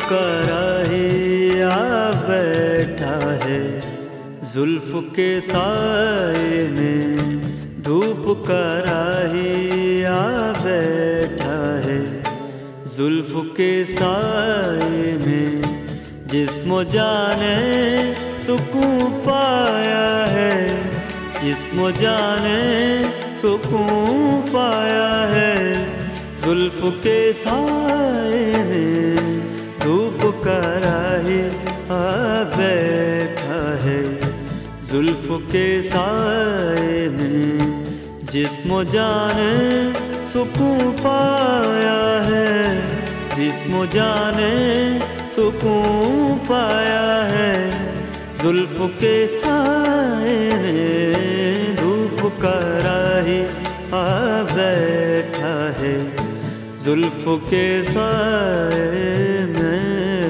कराही आ बैठा है जुल्फ के साए में, धूप कराही आ बैठा है जुल्फ के साए में। जिस्म जाने सुकून पाया है, जिस्म जाने सुकून पाया है जुल्फ के साए में, धूप कराही आ बैठा है जुल्फ के साए में। जिस्म जाने सुकून पाया है, जिस्म जाने सुकून पाया है जुल्फ के साए में, धूप कराही आ बैठा है जुल्फ के साए में।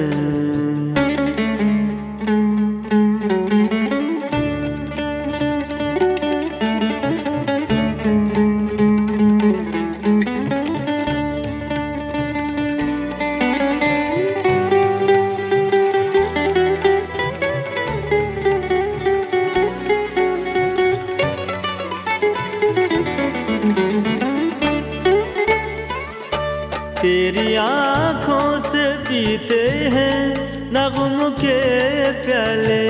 तेरी आँखों से पीते हैं नग़्मों के प्याले,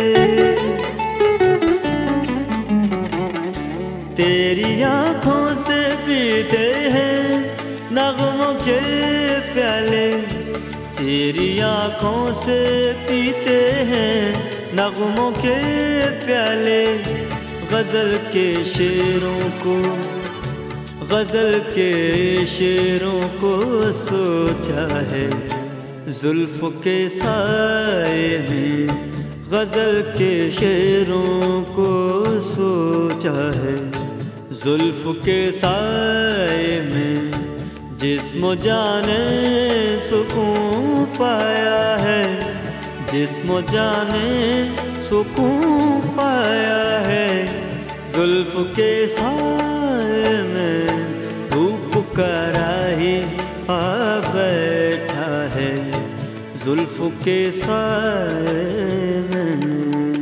तेरी आँखों से पीते हैं नग़्मों के प्याले, तेरी आँखों से पीते हैं नग़्मों के प्याले। गज़ल के शेरों को, गज़ल के शेरों को सोचा है जुल्फ के साए में, गज़ल के शेरों को सोचा है जुल्फ के साए में। जिस्म जाने सुकून पाया है, जिस्म जाने सुकून पाया है जुल्फ के साए में, धूप कराही आ बैठा है जुल्फ के साए में।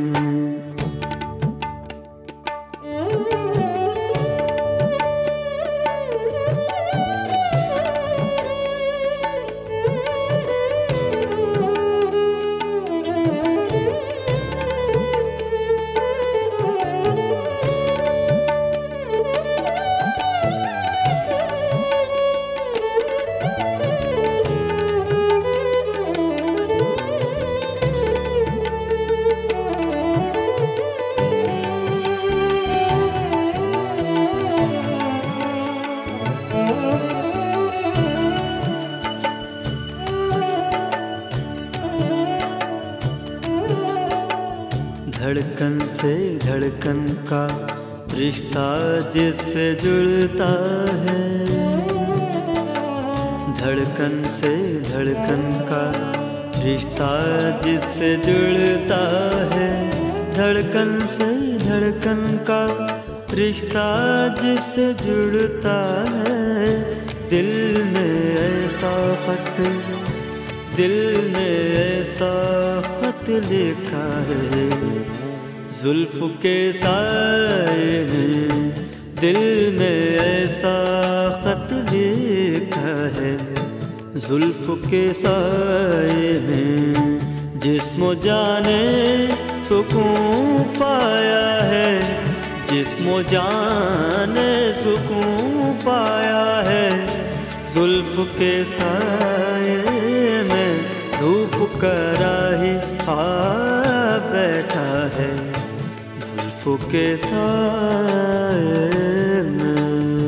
धड़कन से धड़कन का रिश्ता जिससे जुड़ता है, धड़कन से धड़कन का रिश्ता जिससे जुड़ता है, धड़कन से धड़कन का रिश्ता जिससे जुड़ता है। दिल में ऐसा खत, दिल में ऐसा खत लिखा है जुल्फ के साए में, दिल में ऐसा खत लिखा है जुल्फ के साए में। जिस्म जाने सुकून पाया है, जिस्म जाने सुकून पाया है जुल्फ के साए में, धूप कराही आ बैठा है जुल्फ के साए में।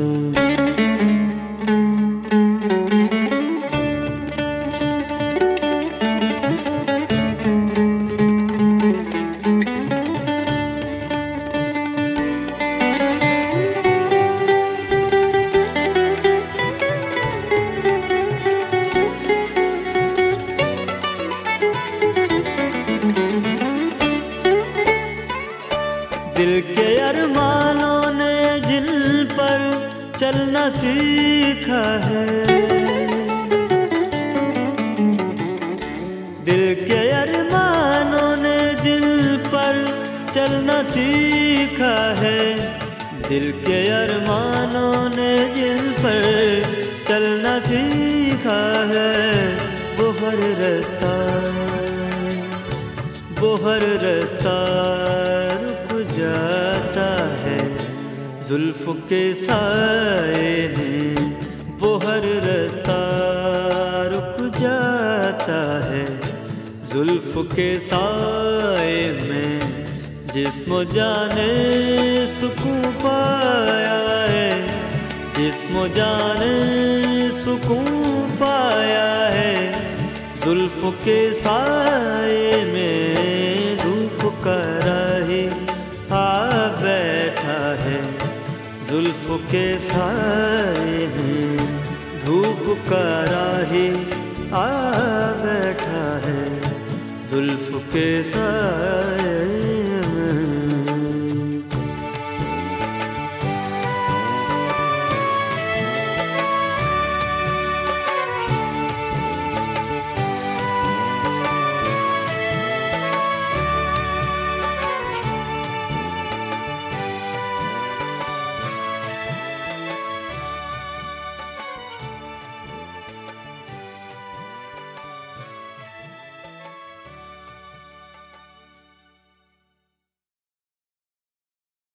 दिल के अरमानों ने जिन पर चलना सीखा है, चलना सीखा है। दिल के अरमानों ने जिन पर चलना सीखा है, वो हर रास्ता रुक जाता है जुल्फ के साए में। वो हर रास्ता रुक जाता है जुल्फ के साए में। जिस्म जाने सुकून पाया है, जिस्म जाने सुकून पाया है जुल्फ के साए में। धूप का राही आ बैठा है जुल्फ के साए में। धूप का राही आ बैठा है जुल्फ के साए